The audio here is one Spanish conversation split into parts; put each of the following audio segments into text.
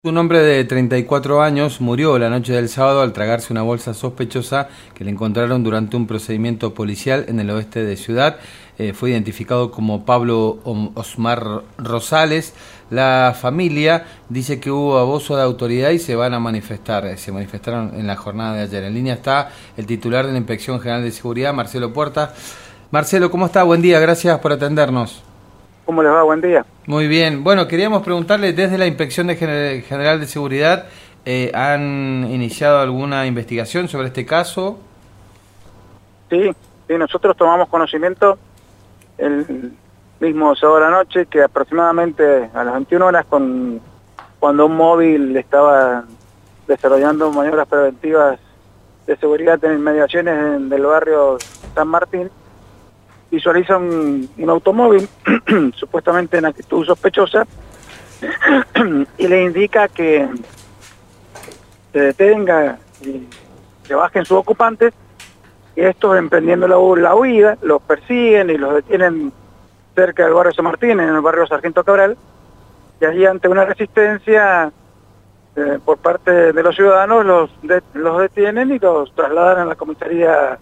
Un hombre de 34 años murió la noche del sábado al tragarse una bolsa sospechosa que le encontraron durante un procedimiento policial en el oeste de Ciudad. Fue identificado como Pablo Osmar Rosales. La familia dice que hubo abuso de autoridad y se van a manifestar. Se manifestaron en la jornada de ayer. En línea está el titular de la Inspección General de Seguridad, Marcelo Puerta. Marcelo, ¿cómo está? Buen día, gracias por atendernos. ¿Cómo les va? Buen día. Muy bien. Bueno, queríamos preguntarle, desde la Inspección General de Seguridad, ¿han iniciado alguna investigación sobre este caso? Sí, nosotros tomamos conocimiento el mismo sábado a la noche que aproximadamente a las 21 horas, cuando un móvil estaba desarrollando maniobras preventivas de seguridad en inmediaciones del barrio San Martín, visualiza un automóvil supuestamente en actitud sospechosa y le indica que se detenga y que bajen sus ocupantes, y estos, emprendiendo la huida, los persiguen y los detienen cerca del barrio San Martín, en el barrio Sargento Cabral, y allí, ante una resistencia por parte de los ciudadanos, los detienen y los trasladan a la comisaría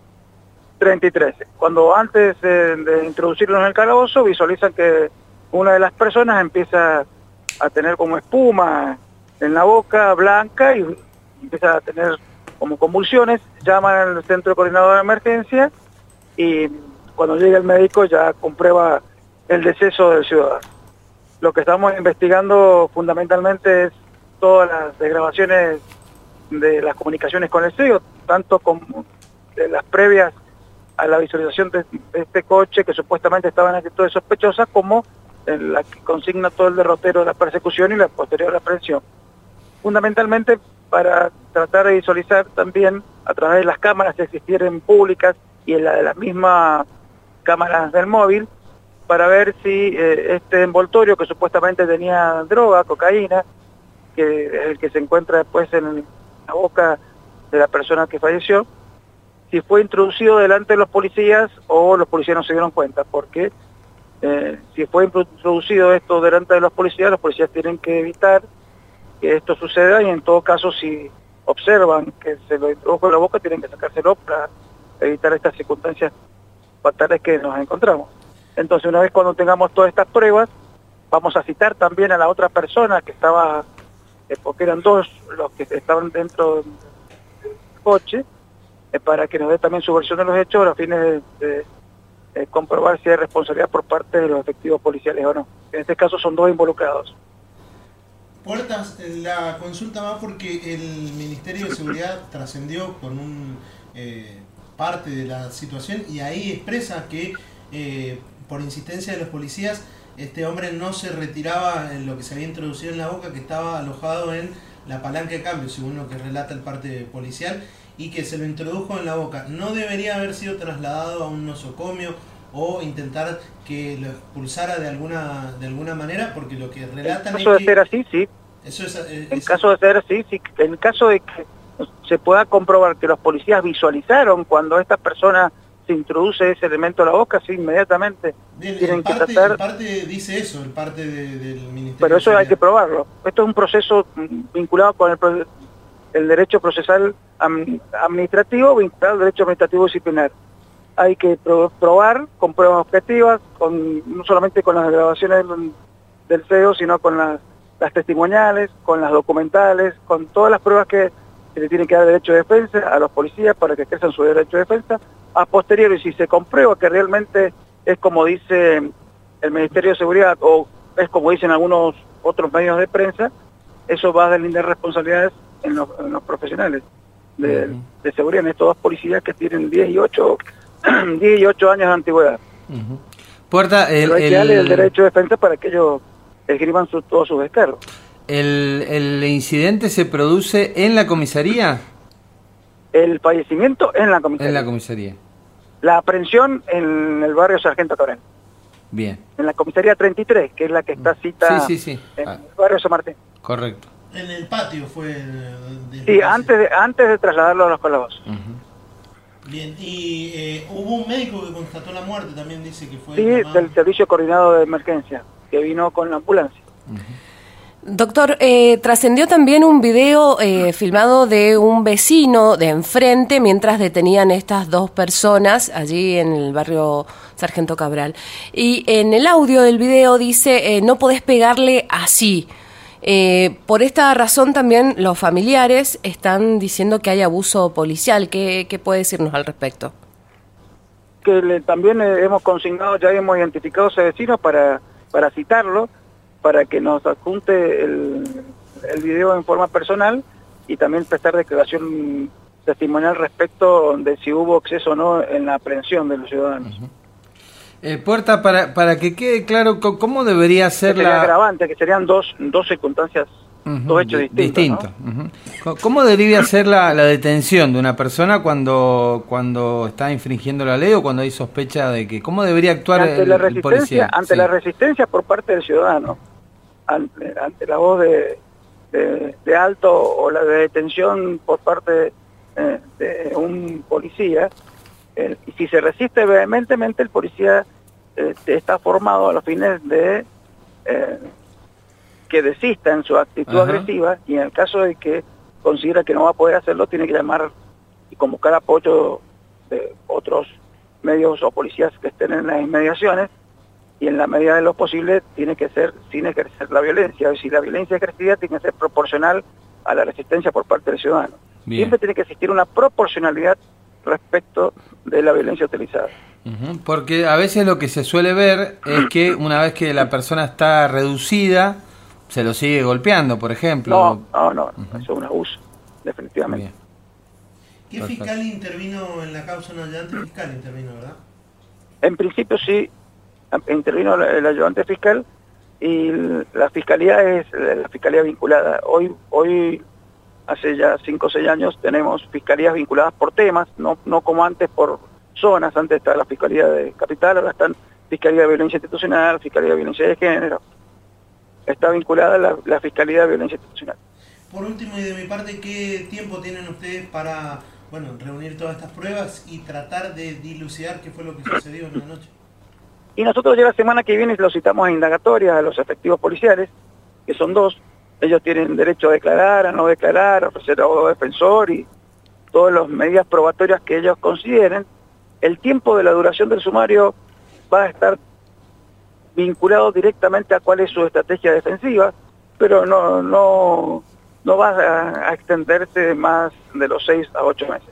33. Cuando antes de introducirlos en el calabozo, visualizan que una de las personas empieza a tener como espuma en la boca blanca y empieza a tener como convulsiones. Llaman al centro coordinador de emergencia y cuando llega el médico ya comprueba el deceso del ciudadano. Lo que estamos investigando fundamentalmente es todas las desgrabaciones de las comunicaciones con el CEO, tanto como de las previas a la visualización de este coche que supuestamente estaba en actitud sospechosa, como en la que consigna todo el derrotero de la persecución y la posterior aprehensión. Fundamentalmente para tratar de visualizar también a través de las cámaras que existieran públicas y en la de las mismas cámaras del móvil, para ver si este envoltorio, que supuestamente tenía droga, cocaína, que es el que se encuentra después en la boca de la persona que falleció, si fue introducido delante de los policías o los policías no se dieron cuenta, porque si fue introducido esto delante de los policías tienen que evitar que esto suceda, y en todo caso, si observan que se lo introdujo en la boca, tienen que sacárselo para evitar estas circunstancias fatales que nos encontramos. Entonces, una vez cuando tengamos todas estas pruebas, vamos a citar también a la otra persona que estaba, porque eran dos los que estaban dentro del coche, para que nos dé también su versión de los hechos a fines de comprobar si hay responsabilidad por parte de los efectivos policiales o no. En este caso son dos involucrados. Puertas, la consulta va porque el Ministerio de Seguridad trascendió con parte de la situación, y ahí expresa que por insistencia de los policías este hombre no se retiraba en lo que se había introducido en la boca, que estaba alojado en la palanca de cambio, según lo que relata el parte policial, y que se lo introdujo en la boca. No debería haber sido trasladado a un nosocomio o intentar que lo expulsara de alguna manera, porque lo que relatan es que... En caso de ser así, sí. En caso de ser así, sí. En caso de que se pueda comprobar que los policías visualizaron cuando esta persona se introduce ese elemento a la boca, sí, inmediatamente tienen que tratar... El parte dice eso, el parte del Ministerio. Pero eso hay que probarlo. Esto es un proceso vinculado con el derecho procesal administrativo, vinculado al derecho administrativo disciplinar. Hay que probar con pruebas objetivas, no solamente con las grabaciones del CEO, sino con las testimoniales, con las documentales, con todas las pruebas que se le tiene que dar derecho de defensa a los policías para que ejerzan su derecho de defensa. A posteriori, si se comprueba que realmente es como dice el Ministerio de Seguridad, o es como dicen algunos otros medios de prensa, eso va a deslindar responsabilidades en los profesionales de seguridad, en estos dos policías que tienen 10 y 8 años de antigüedad. Puerta, pero hay que darle el derecho de defensa para que ellos escriban todos sus descargos. ¿El incidente se produce en la comisaría? El fallecimiento en la comisaría. En la comisaría. La aprehensión en el barrio Sargento Cabral. Bien. En la comisaría 33, que es la que está cita en el barrio San Martín. Correcto. En el patio fue... Sí, antes de trasladarlo a los calabozos. Bien, y hubo un médico que constató la muerte, también dice que fue... Sí, del Servicio Coordinado de Emergencia, que vino con la ambulancia. Doctor, trascendió también un video filmado de un vecino de enfrente mientras detenían estas dos personas allí en el barrio Sargento Cabral. Y en el audio del video dice, no podés pegarle así. Por esta razón también los familiares están diciendo que hay abuso policial. ¿Qué puede decirnos al respecto? Que también hemos consignado, ya hemos identificado a ese vecino para citarlo, para que nos adjunte el video en forma personal y también prestar declaración testimonial respecto de si hubo exceso o no en la aprehensión de los ciudadanos. Puerta, para que quede claro, ¿cómo debería ser la... agravante, que serían dos circunstancias, dos hechos distintos. ¿No? ¿Cómo debería ser la detención de una persona cuando está infringiendo la ley o cuando hay sospecha de que... ¿Cómo debería actuar el policía? Ante la resistencia por parte del ciudadano, ante la voz de alto o la de detención por parte de un policía, y si se resiste vehementemente, el policía está formado a los fines de que desista en su actitud agresiva, y en el caso de que considera que no va a poder hacerlo, tiene que llamar y convocar apoyo de otros medios o policías que estén en las inmediaciones, y en la medida de lo posible tiene que ser sin ejercer la violencia. Si la violencia ejercida tiene que ser proporcional a la resistencia por parte del ciudadano. Bien. Siempre tiene que existir una proporcionalidad respecto de la violencia utilizada. Porque a veces lo que se suele ver es que una vez que la persona está reducida, se lo sigue golpeando, por ejemplo. No, eso es un abuso, definitivamente. Bien. ¿Qué fiscal intervino en la causa? No, el ayudante fiscal intervino, ¿verdad? En principio sí, intervino el ayudante fiscal, y la fiscalía es la fiscalía vinculada. Hoy hace ya 5 o 6 años tenemos fiscalías vinculadas por temas, no como antes por zonas. Antes estaba la Fiscalía de Capital, ahora están Fiscalía de Violencia Institucional, Fiscalía de Violencia de Género. Está vinculada la Fiscalía de Violencia Institucional. Por último, y de mi parte, ¿qué tiempo tienen ustedes para reunir todas estas pruebas y tratar de dilucidar qué fue lo que sucedió en la noche? Y nosotros ya la semana que viene los citamos a indagatorias a los efectivos policiales, que son 2. Ellos tienen derecho a declarar, a no declarar, a ofrecer abogado defensor y todas las medidas probatorias que ellos consideren. El tiempo de la duración del sumario va a estar vinculado directamente a cuál es su estrategia defensiva, pero no va a extenderse más de los 6 a 8 meses.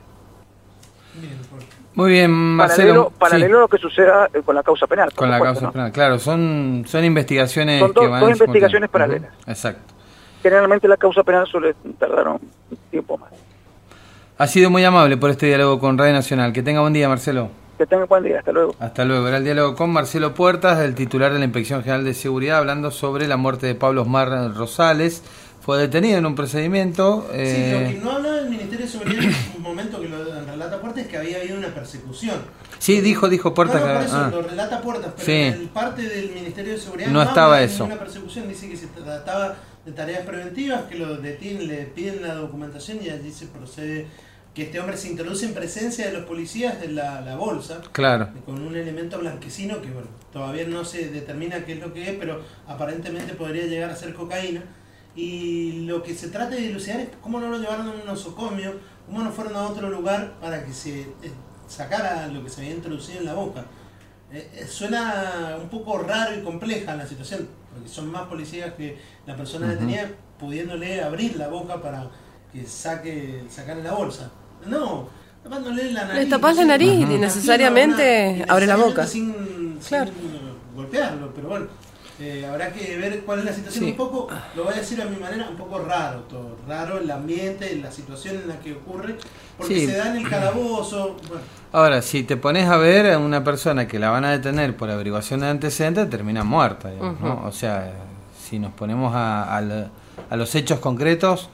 Muy bien, Marcelo. Paralelo a lo que suceda con la causa penal. Con la causa penal, claro, son investigaciones que van dos investigaciones paralelas. Exacto. Generalmente la causa penal suele tardar un tiempo más. Ha sido muy amable por este diálogo con Radio Nacional. Que tenga buen día, Marcelo. Que tenga buen día, hasta luego. Hasta luego. Era el diálogo con Marcelo Puertas, el titular de la Inspección General de Seguridad, hablando sobre la muerte de Pablo Osmar Rosales. Fue detenido en un procedimiento... Sí, lo que no hablaba el Ministerio de Seguridad en un momento que lo relata Puertas es que había habido una persecución. Sí, dijo Puertas. No, por eso lo relata Puertas, pero en parte del Ministerio de Seguridad no estaba eso. Una persecución, dice que se trataba de tareas preventivas, que lo detienen, le piden la documentación y allí se procede, que este hombre se introduce en presencia de los policías de la bolsa, claro, con un elemento blanquecino que todavía no se determina qué es lo que es, pero aparentemente podría llegar a ser cocaína. Y lo que se trata de dilucidar es cómo no lo llevaron a un nosocomio, cómo no fueron a otro lugar para que se sacara lo que se había introducido en la boca. Suena un poco raro y compleja la situación, porque son más policías que la persona detenida, pudiéndole abrir la boca para que sacar la bolsa. No, tapándole la nariz. Le tapás la nariz y necesariamente abre la boca. Sin golpearlo, pero bueno. Habrá que ver cuál es la situación. Un poco, lo voy a decir a mi manera, un poco raro todo. Raro el ambiente, la situación en la que ocurre, porque se da en el calabozo. Bueno. Ahora, si te pones a ver a una persona que la van a detener por averiguación de antecedentes, termina muerta, digamos, ¿no? O sea, si nos ponemos a los hechos concretos,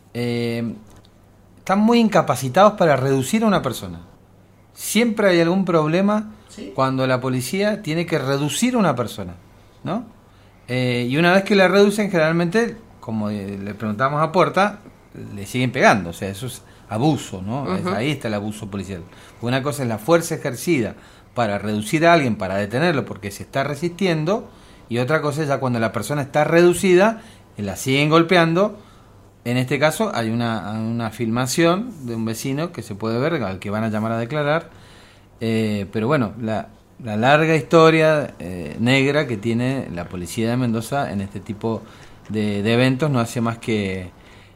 están muy incapacitados para reducir a una persona. Siempre hay algún problema cuando la policía tiene que reducir a una persona, ¿no? Y una vez que la reducen, generalmente, como le preguntamos a Puerta, le siguen pegando. O sea, eso es abuso, ¿no? Ahí está el abuso policial. Una cosa es la fuerza ejercida para reducir a alguien, para detenerlo porque se está resistiendo, y otra cosa es ya cuando la persona está reducida la siguen golpeando. En este caso hay una filmación de un vecino que se puede ver, al que van a llamar a declarar, pero bueno, la larga historia negra que tiene la policía de Mendoza en este tipo de eventos no hace más que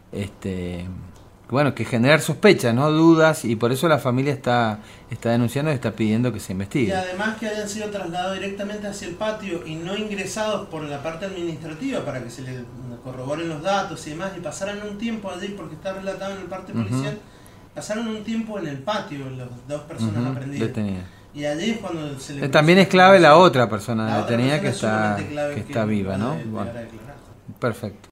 que generar sospechas, ¿no? Dudas, y por eso la familia está denunciando y está pidiendo que se investigue. Y además que hayan sido trasladados directamente hacia el patio y no ingresados por la parte administrativa para que se les corroboren los datos y demás, y pasaran un tiempo allí, porque está relatado en el parte policial, pasaron un tiempo en el patio las dos personas aprendidas. Detenidas. Y allí es cuando se le... También es clave la otra persona detenida que persona está viva, ¿no? Bueno, perfecto.